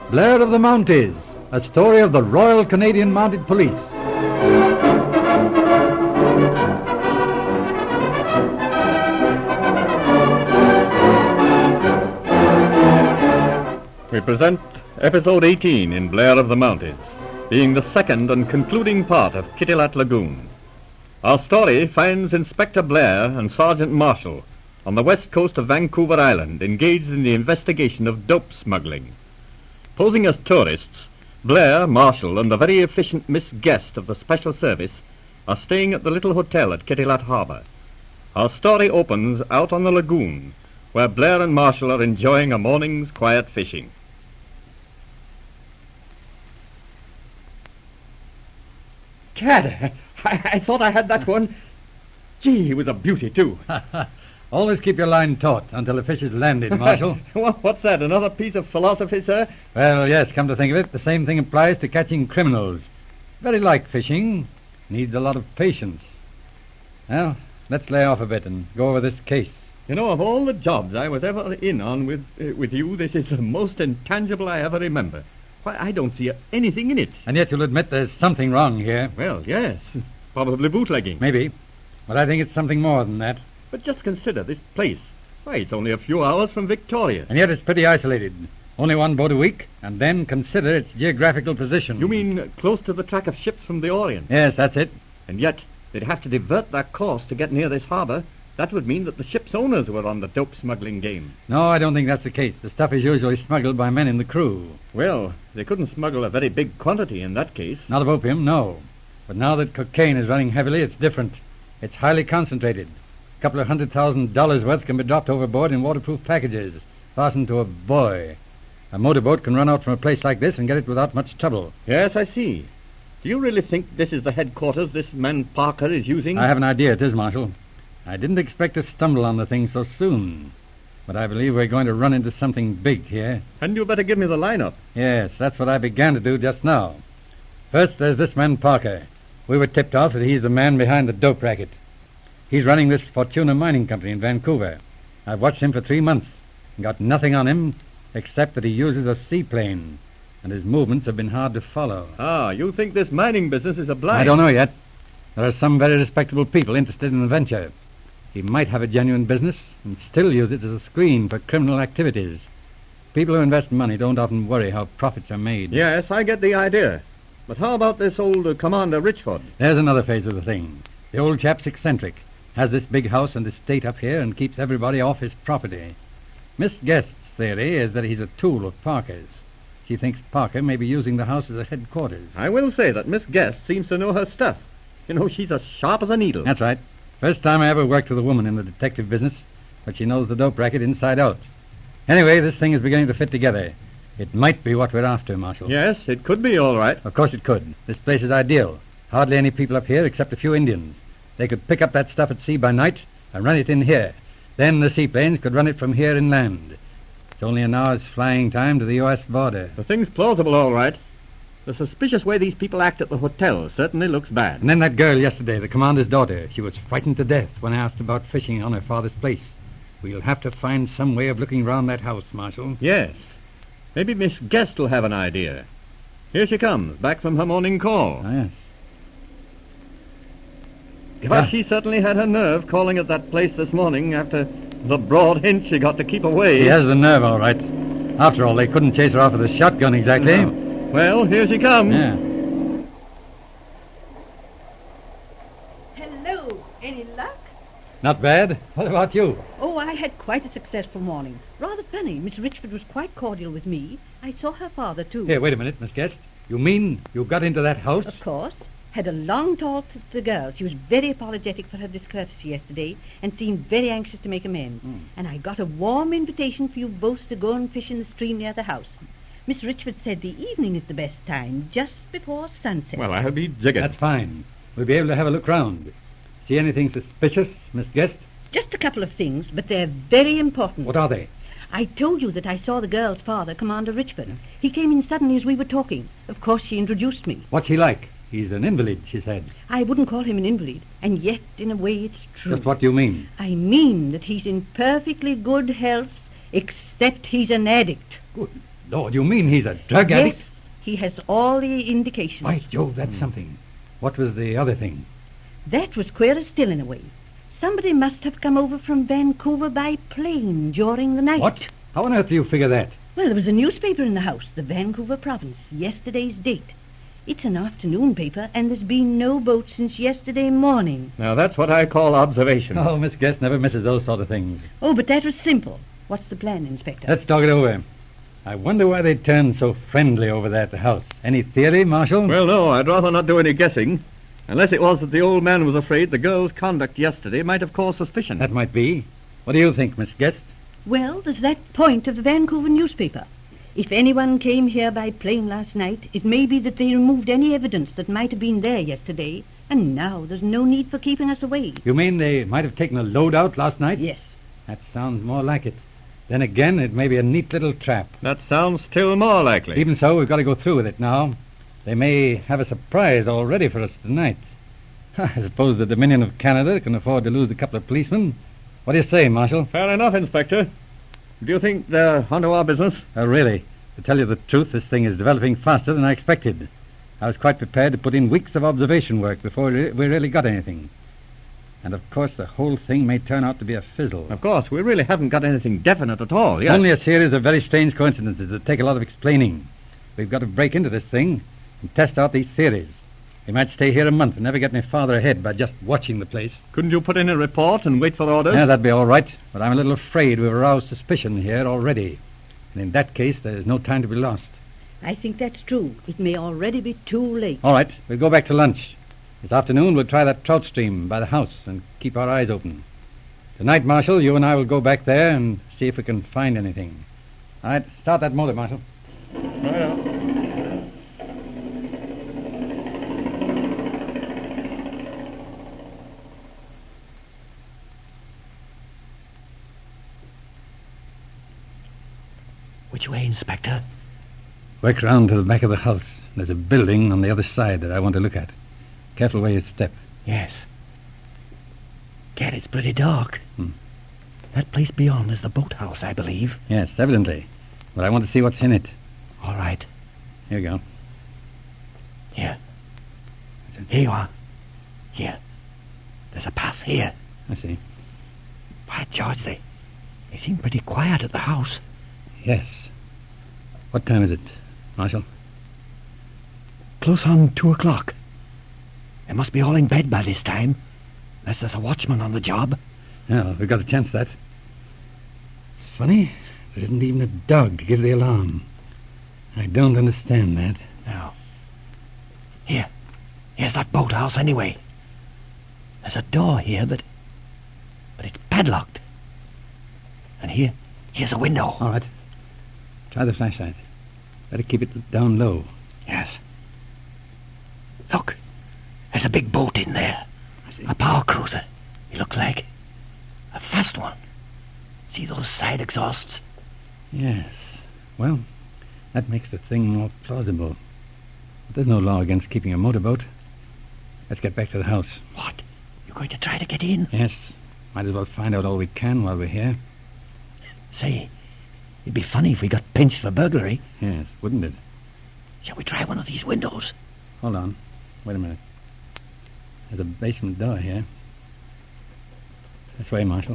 Blair of the Mounties, a story of the Royal Canadian Mounted Police. We present Episode 18 in Blair of the Mounties, being the second and concluding part of Kittilat Lagoon. Our story finds Inspector Blair and Sergeant Marshall on the west coast of Vancouver Island, engaged in the investigation of dope smuggling. Posing as tourists, Blair, Marshall, and the very efficient Miss Guest of the Special Service are staying at the little hotel at Kittilat Harbour. Our story opens out on the lagoon, where Blair and Marshall are enjoying a morning's quiet fishing. Gad, I thought I had that one. Gee, he was a beauty, too. Always keep your line taut until the fish is landed, Marshal. What's that, another piece of philosophy, sir? Well, yes, come to think of it, the same thing applies to catching criminals. Very like fishing. Needs a lot of patience. Well, let's lay off a bit and go over this case. You know, of all the jobs I was ever in on with you, this is the most intangible I ever remember. Why, I don't see anything in it. And yet you'll admit there's something wrong here. Well, yes. Probably bootlegging. Maybe. But I think it's something more than that. But just consider this place. Why, it's only a few hours from Victoria. And yet it's pretty isolated. Only one boat a week, and then consider its geographical position. You mean close to the track of ships from the Orient? Yes, that's it. And yet they'd have to divert their course to get near this harbour. That would mean that the ship's owners were on the dope smuggling game. No, I don't think that's the case. The stuff is usually smuggled by men in the crew. Well, they couldn't smuggle a very big quantity in that case. Not of opium, no. But now that cocaine is running heavily, it's different. It's highly concentrated. A couple of $100,000 worth can be dropped overboard in waterproof packages, fastened to a buoy. A motorboat can run out from a place like this and get it without much trouble. Yes, I see. Do you really think this is the headquarters this man Parker is using? I have an idea it is, Marshal. I didn't expect to stumble on the thing so soon. But I believe we're going to run into something big here. And you better give me the lineup. Yes, that's what I began to do just now. First, there's this man Parker. We were tipped off that he's the man behind the dope racket. He's running this Fortuna Mining Company in Vancouver. I've watched him for 3 months and got nothing on him except that he uses a seaplane, and his movements have been hard to follow. Ah, you think this mining business is a blind? I don't know yet. There are some very respectable people interested in the venture. He might have a genuine business and still use it as a screen for criminal activities. People who invest money don't often worry how profits are made. Yes, I get the idea. But how about this old Commander Richford? There's another phase of the thing. The old chap's eccentric. Has this big house and estate up here and keeps everybody off his property. Miss Guest's theory is that he's a tool of Parker's. She thinks Parker may be using the house as a headquarters. I will say that Miss Guest seems to know her stuff. You know, she's as sharp as a needle. That's right. First time I ever worked with a woman in the detective business, but she knows the dope racket inside out. Anyway, this thing is beginning to fit together. It might be what we're after, Marshal. Yes, it could be all right. Of course it could. This place is ideal. Hardly any people up here except a few Indians. They could pick up that stuff at sea by night and run it in here. Then the seaplanes could run it from here inland. It's only an hour's flying time to the U.S. border. The thing's plausible, all right. The suspicious way these people act at the hotel certainly looks bad. And then that girl yesterday, the commander's daughter, she was frightened to death when I asked about fishing on her father's place. We'll have to find some way of looking round that house, Marshal. Yes. Maybe Miss Guest will have an idea. Here she comes, back from her morning call. Oh, yes. But she certainly had her nerve calling at that place this morning after the broad hint she got to keep away. She has the nerve, all right. After all, they couldn't chase her off with a shotgun exactly. No. Well, here she comes. Yeah. Hello. Any luck? Not bad. What about you? Oh, I had quite a successful morning. Rather funny. Miss Richford was quite cordial with me. I saw her father, too. Here, wait a minute, Miss Guest. You mean you got into that house? Of course. Had a long talk with the girl. She was very apologetic for her discourtesy yesterday and seemed very anxious to make amends. And I got a warm invitation for you both to go and fish in the stream near the house. Miss Richford said the evening is the best time, just before sunset. Well, I'll be jiggered. That's fine. We'll be able to have a look round. See anything suspicious, Miss Guest? Just a couple of things, but they're very important. What are they? I told you that I saw the girl's father, Commander Richford. He came in suddenly as we were talking. Of course, she introduced me. What's he like? He's an invalid, she said. I wouldn't call him an invalid, and yet, in a way, it's true. Just what do you mean? I mean that he's in perfectly good health, except he's an addict. Good Lord, you mean he's a drug Yes, addict? he has all the indications. By Jove, that's something. What was the other thing? That was queerer still in a way. Somebody must have come over from Vancouver by plane during the night. What? How on earth do you figure that? Well, there was a newspaper in the house, the Vancouver Province, yesterday's date. It's an afternoon paper, and there's been no boat since yesterday morning. Now, that's what I call observation. Oh, Miss Guest never misses those sort of things. Oh, but that was simple. What's the plan, Inspector? Let's talk it over. I wonder why they turned so friendly over there at the house. Any theory, Marshal? Well, no, I'd rather not do any guessing. Unless it was that the old man was afraid the girl's conduct yesterday might have caused suspicion. That might be. What do you think, Miss Guest? Well, there's that point of the Vancouver newspaper. If anyone came here by plane last night, it may be that they removed any evidence that might have been there yesterday, and now there's no need for keeping us away. You mean they might have taken a load out last night? Yes. That sounds more like it. Then again, it may be a neat little trap. That sounds still more likely. Even so, we've got to go through with it now. They may have a surprise all ready for us tonight. I suppose the Dominion of Canada can afford to lose a couple of policemen. What do you say, Marshal? Fair enough, Inspector. Do you think they're onto our business? Oh, really? To tell you the truth, this thing is developing faster than I expected. I was quite prepared to put in weeks of observation work before we really got anything. And, of course, the whole thing may turn out to be a fizzle. Of course, we really haven't got anything definite at all, yet. Only a series of very strange coincidences that take a lot of explaining. We've got to break into this thing and test out these theories. We might stay here a month and never get any farther ahead by just watching the place. Couldn't you put in a report and wait for orders? Yeah, that'd be all right, but I'm a little afraid we've aroused suspicion here already. And in that case, there's no time to be lost. I think that's true. It may already be too late. All right, we'll go back to lunch. This afternoon, we'll try that trout stream by the house and keep our eyes open. Tonight, Marshal, you and I will go back there and see if we can find anything. All right, start that motor, Marshal. Which way, Inspector? Work round to the back of the house. There's a building on the other side that I want to look at. Careful where you step. Yes. Gad, it's pretty dark. Hmm. That place beyond is the boathouse, I believe. Yes, evidently. But I want to see what's in it. All right. Here you go. Here. Here you are. Here. There's a path here. I see. By George, they seem pretty quiet at the house. Yes. What time is it, Marshal? Close on 2 o'clock. They must be all in bed by this time, unless there's a watchman on the job. Yeah, we've got a chance of that. It's funny. There isn't even a dog to give the alarm. I don't understand that. Now, here's that boathouse anyway. There's a door here, but it's padlocked. And here's a window. All right. Try the flashlight. Better keep it down low. Yes. Look, there's a big boat in there. I see. A power cruiser. It looks like a fast one. See those side exhausts? Yes. Well, that makes the thing more plausible. But there's no law against keeping a motorboat. Let's get back to the house. What? You're going to try to get in? Yes. Might as well find out all we can while we're here. Say, it'd be funny if we got pinched for burglary. Yes, wouldn't it? Shall we try one of these windows? Hold on. Wait a minute. There's a basement door here. This way, Marshal.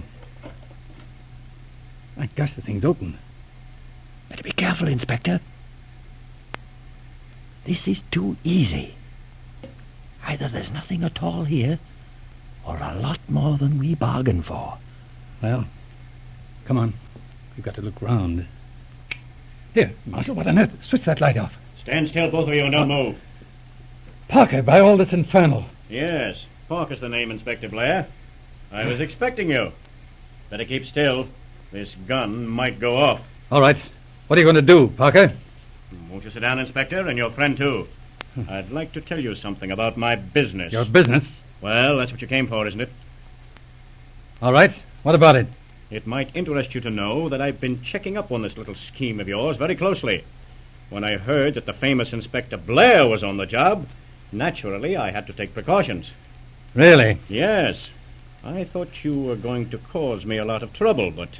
My gosh, the thing's open. Better be careful, Inspector. This is too easy. Either there's nothing at all here, or a lot more than we bargained for. Well, come on. We've got to look round. Here, Marshal, what on earth? Switch that light off. Stand still, both of you, and don't move. Parker, by all that's infernal. Yes, Parker's the name, Inspector Blair. I was expecting you. Better keep still. This gun might go off. All right. What are you going to do, Parker? Won't you sit down, Inspector, and your friend, too? I'd like to tell you something about my business. Your business? Well, that's what you came for, isn't it? All right. What about it? It might interest you to know that I've been checking up on this little scheme of yours very closely. When I heard that the famous Inspector Blair was on the job, naturally I had to take precautions. Really? Yes. I thought you were going to cause me a lot of trouble, but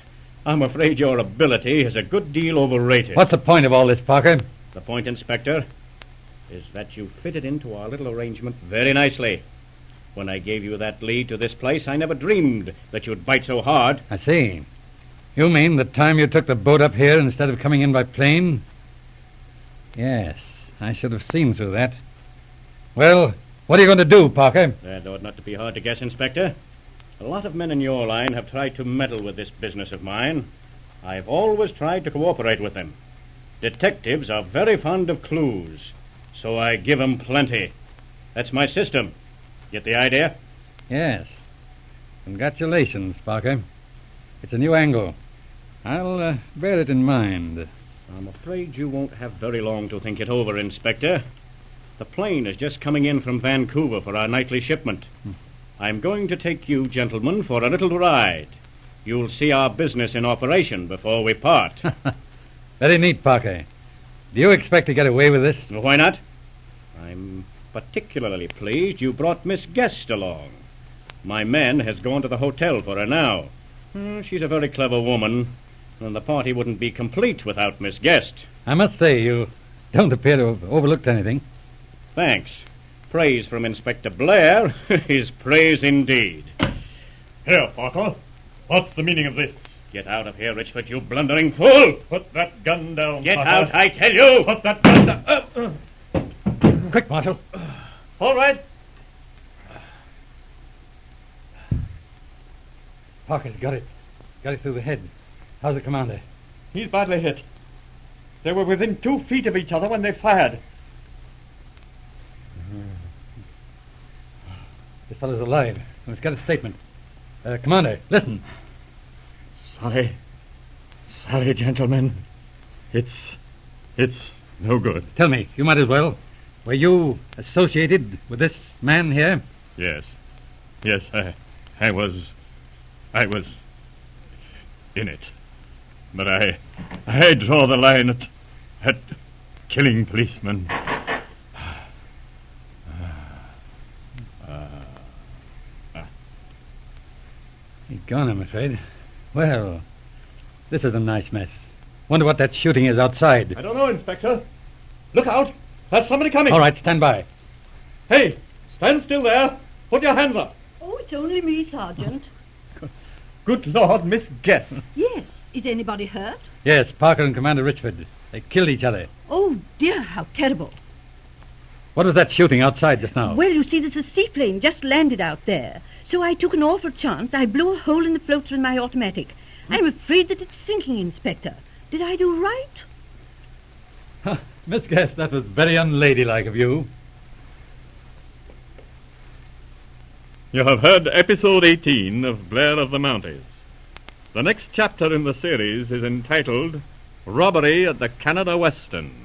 I'm afraid your ability is a good deal overrated. What's the point of all this, Parker? The point, Inspector, is that you fitted into our little arrangement very nicely. When I gave you that lead to this place, I never dreamed that you'd bite so hard. I see. You mean the time you took the boat up here instead of coming in by plane? Yes, I should have seen through that. Well, what are you going to do, Parker? That ought not to be hard to guess, Inspector. A lot of men in your line have tried to meddle with this business of mine. I've always tried to cooperate with them. Detectives are very fond of clues, so I give 'em plenty. That's my system. Get the idea? Yes. Congratulations, Parker. It's a new angle. I'll bear it in mind. I'm afraid you won't have very long to think it over, Inspector. The plane is just coming in from Vancouver for our nightly shipment. I'm going to take you, gentlemen, for a little ride. You'll see our business in operation before we part. Very neat, Parker. Do you expect to get away with this? Why not? I'm particularly pleased you brought Miss Guest along. My man has gone to the hotel for her now. She's a very clever woman, and the party wouldn't be complete without Miss Guest. I must say, you don't appear to have overlooked anything. Thanks. Praise from Inspector Blair is praise indeed. Here, Parker. What's the meaning of this? Get out of here, Richford, you blundering fool! Put that gun down, Get Parker. out, I tell you! Put that gun down. Quick, Marshal. All right. Parker's got it. Got it through the head. How's the commander? He's badly hit. They were within 2 feet of each other when they fired. This fellow's alive. Let's get a statement. Commander, listen. Sorry, gentlemen. It's no good. Tell me, you might as well. Were you associated with this man here? Yes, I was in it. But I draw the line at killing policemen. He's gone, I'm afraid. Well, this is a nice mess. Wonder what that shooting is outside. I don't know, Inspector. Look out! There's somebody coming. All right, stand by. Hey, stand still there. Put your hands up. Oh, it's only me, Sergeant. Good Lord, Miss Guest. Yes. Is anybody hurt? Yes, Parker and Commander Richford. They killed each other. Oh, dear, how terrible. What was that shooting outside just now? Well, you see, there's a seaplane just landed out there. So I took an awful chance. I blew a hole in the floater in my automatic. I'm afraid that it's sinking, Inspector. Did I do right? Miss Guest, that was very unladylike of you. You have heard episode 18 of Blair of the Mounties. The next chapter in the series is entitled Robbery at the Canada Western.